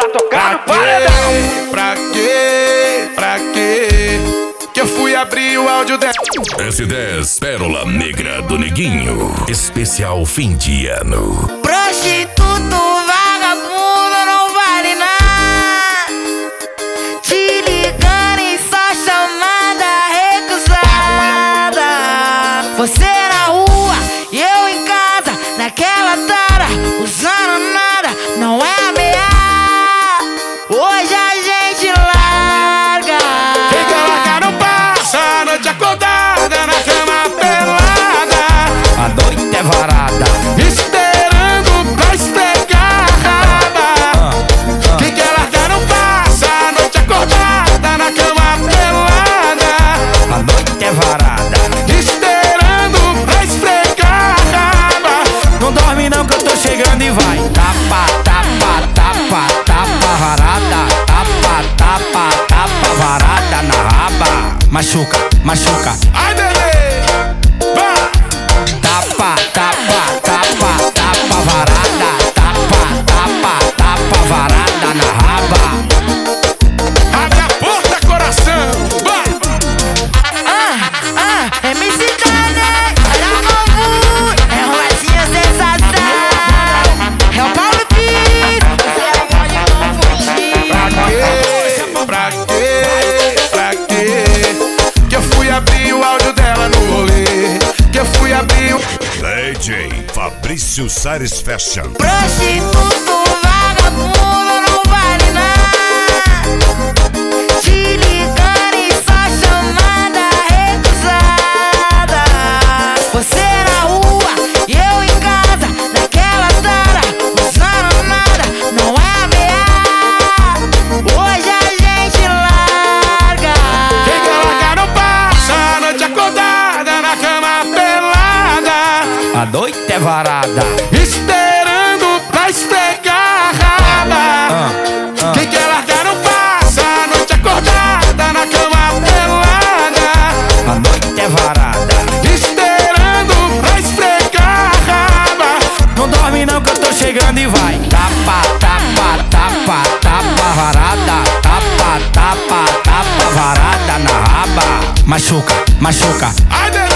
tocar no paredão. Pra quê? Que eu fui abrir o áudio dela. S10 Pérola Negra do Neguinho. Especial fim de ano. Prostituto, vagabundo, não vale nada. Te ligando em só chamada recusada. Você na rua e eu em casa, naquela tara, usando nada, não é ameaça. Hoje a gente larga. Quem quer largar não passa a noite acordada na cama pelada. A noite é varada, esperando pra esfregar a raba. Quem quer largar não passa a noite acordada na cama pelada. a noite é varada. Esperando pra esfregar a raba. Não dorme não que eu tô chegando e vai. Tapa, tapa, tapa, tapa varada. Tapa, tapa, tapa varada na raba. Machuca, machuca. Ai, bebê, vai. Tapa, tapa, tapa, tapa varada. Tapa, tapa, tapa varada na raba. Abre a porta, coração, vai. MC Dane, olha o bambu, é Romatinho sensação. É o Paulo Pires, você não pode confundir. Pra quê? Que eu fui abrir o áudio dela no rolê. Que eu fui abrir o... DJ Fabrício Sares Fashion. Prostituto, vagabundo, não vale nada. Te ligando em só chamada recusada. Você na rua e eu em casa, naquela tara, usando nada, não é ameaça. Hoje a gente larga. Quem quer largar não passa a noite acordada na cama pelada. A noite é varada. Esperando pra esfregar a raba. Quem quer largar não passa a noite acordada na cama pelada. A noite é varada. Esperando pra esfregar a raba. Não dorme não que eu tô chegando e vai. Tapa, tapa, tapa, tapa varada. Tapa, tapa, tapa varada na raba. Machuca, machuca. Ai,